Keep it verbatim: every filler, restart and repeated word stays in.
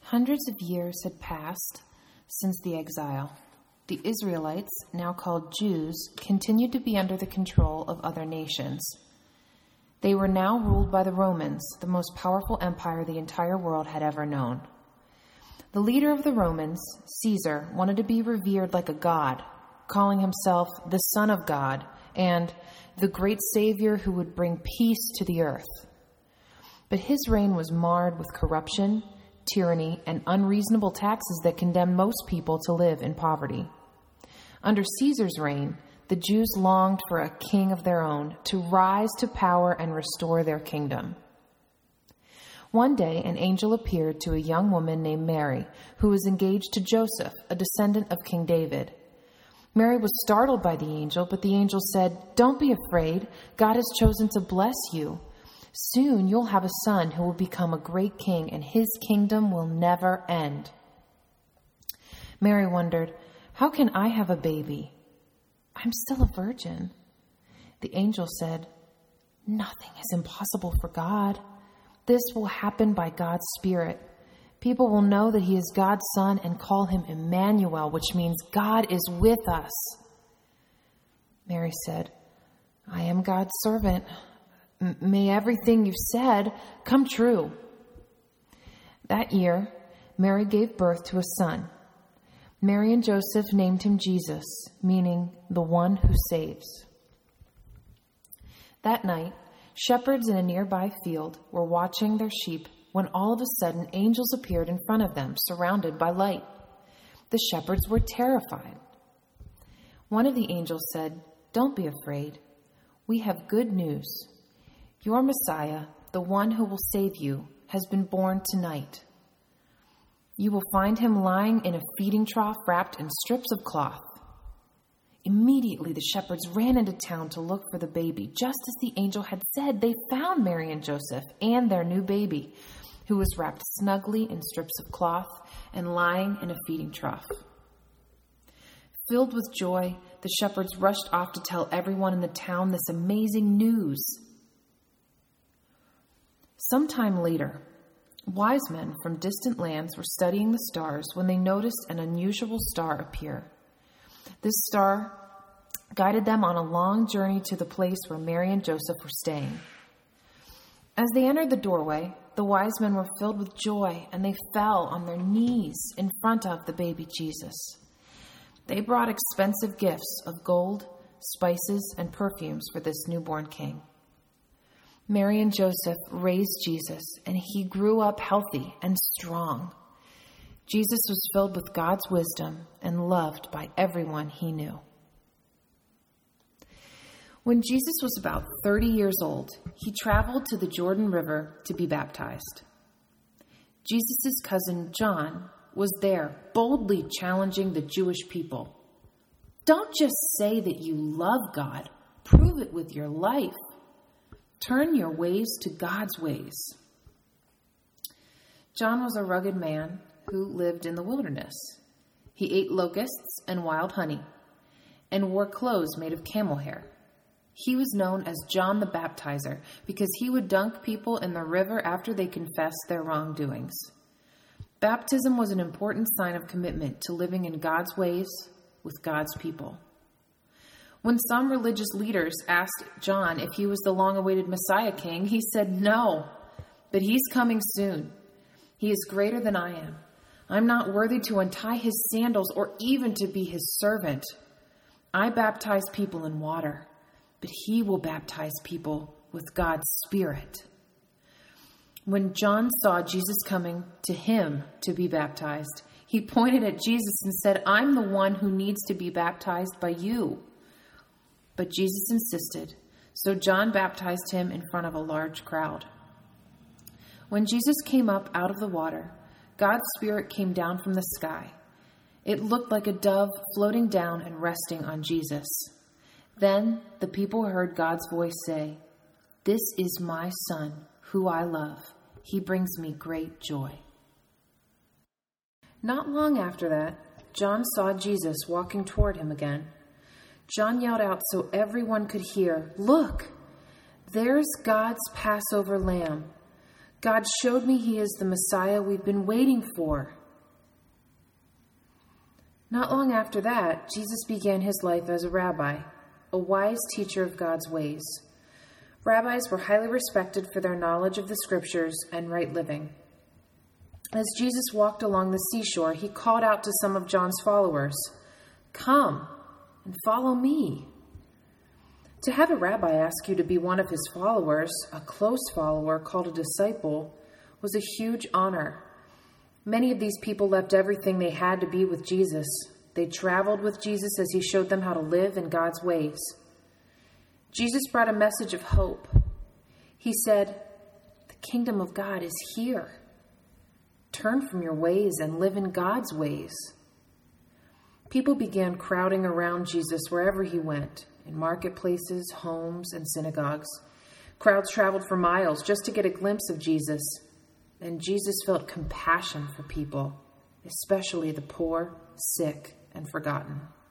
Hundreds of years had passed since the exile. The Israelites, now called Jews, continued to be under the control of other nations. They were now ruled by the Romans, the most powerful empire the entire world had ever known. The leader of the Romans, Caesar, wanted to be revered like a god, calling himself the Son of God and the great Savior who would bring peace to the earth. But his reign was marred with corruption, tyranny, and unreasonable taxes that condemned most people to live in poverty. Under Caesar's reign, the Jews longed for a king of their own to rise to power and restore their kingdom. One day, an angel appeared to a young woman named Mary, who was engaged to Joseph, a descendant of King David. Mary was startled by the angel, but the angel said, "Don't be afraid. God has chosen to bless you. Soon you'll have a son who will become a great king, and his kingdom will never end." Mary wondered, "How can I have a baby? I'm still a virgin." The angel said, "Nothing is impossible for God. This will happen by God's Spirit. People will know that he is God's son and call him Emmanuel, which means God is with us." Mary said, "I am God's servant. M- may everything you've said come true." That year, Mary gave birth to a son. Mary and Joseph named him Jesus, meaning the one who saves. That night, shepherds in a nearby field were watching their sheep when all of a sudden angels appeared in front of them, surrounded by light. The shepherds were terrified. One of the angels said, "Don't be afraid. We have good news. Your Messiah, the one who will save you, has been born tonight. You will find him lying in a feeding trough wrapped in strips of cloth." Immediately, the shepherds ran into town to look for the baby. Just as the angel had said, they found Mary and Joseph and their new baby, who was wrapped snugly in strips of cloth and lying in a feeding trough. Filled with joy, the shepherds rushed off to tell everyone in the town this amazing news. Sometime later, wise men from distant lands were studying the stars when they noticed an unusual star appear. This star guided them on a long journey to the place where Mary and Joseph were staying. As they entered the doorway, the wise men were filled with joy, and they fell on their knees in front of the baby Jesus. They brought expensive gifts of gold, spices, and perfumes for this newborn king. Mary and Joseph raised Jesus, and he grew up healthy and strong. Jesus was filled with God's wisdom and loved by everyone he knew. When Jesus was about thirty years old, he traveled to the Jordan River to be baptized. Jesus' cousin John was there, boldly challenging the Jewish people. "Don't just say that you love God, prove it with your life. Turn your ways to God's ways." John was a rugged man who lived in the wilderness. He ate locusts and wild honey and wore clothes made of camel hair. He was known as John the Baptizer because he would dunk people in the river after they confessed their wrongdoings. Baptism was an important sign of commitment to living in God's ways with God's people. When some religious leaders asked John if he was the long-awaited Messiah king, he said, "No, but he's coming soon. He is greater than I am. I'm not worthy to untie his sandals or even to be his servant. I baptize people in water, but he will baptize people with God's Spirit." When John saw Jesus coming to him to be baptized, he pointed at Jesus and said, "I'm the one who needs to be baptized by you." But Jesus insisted, so John baptized him in front of a large crowd. When Jesus came up out of the water, God's Spirit came down from the sky. It looked like a dove floating down and resting on Jesus. Then the people heard God's voice say, "This is my Son, who I love. He brings me great joy." Not long after that, John saw Jesus walking toward him again. John yelled out so everyone could hear, "Look, there's God's Passover lamb. God showed me he is the Messiah we've been waiting for. Not long after that, Jesus began his life as a rabbi, a wise teacher of God's ways. Rabbis were highly respected for their knowledge of the scriptures and right living. As Jesus walked along the seashore, he called out to some of John's followers, "Come and follow me." To have a rabbi ask you to be one of his followers, a close follower called a disciple, was a huge honor. Many of these people left everything they had to be with Jesus. They traveled with Jesus as he showed them how to live in God's ways. Jesus brought a message of hope. He said, "The kingdom of God is here. Turn from your ways and live in God's ways." People began crowding around Jesus wherever he went, in marketplaces, homes, and synagogues. Crowds traveled for miles just to get a glimpse of Jesus. And Jesus felt compassion for people, especially the poor, sick, and forgotten.